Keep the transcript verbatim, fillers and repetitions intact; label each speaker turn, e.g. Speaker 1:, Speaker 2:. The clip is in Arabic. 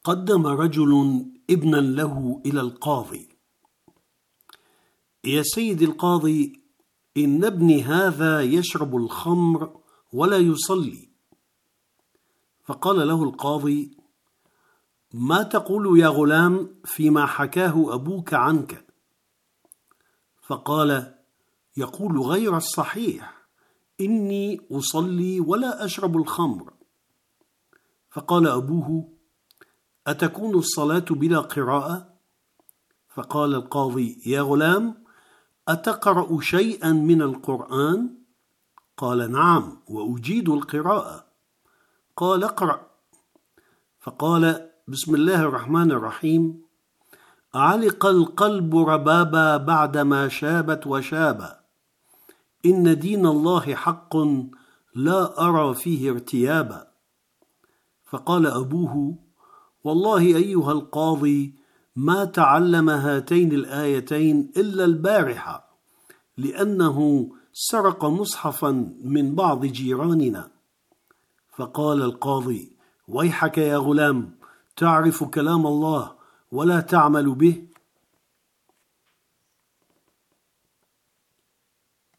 Speaker 1: قدم رجل ابنا له إلى القاضي: يا سيد القاضي، إن ابني هذا يشرب الخمر ولا يصلي. فقال له القاضي: ما تقول يا غلام فيما حكاه أبوك عنك؟ فقال: يقول غير الصحيح، إني أصلي ولا أشرب الخمر. فقال أبوه: أتكون الصلاة بلا قراءة؟ فقال القاضي: يا غلام، أتقرأ شيئا من القرآن؟ قال: نعم، وأجيد القراءة. قال: اقرأ. فقال: بسم الله الرحمن الرحيم: علق القلب ربابا بعدما شابت وشابا، إن دين الله حق لا أرى فيه ارتيابا. فقال أبوه: والله أيها القاضي، ما تعلم هاتين الآيتين إلا البارحة، لأنه سرق مصحفا من بعض جيراننا. فقال القاضي: ويحك يا غلام، تعرف كلام الله ولا تعمل به؟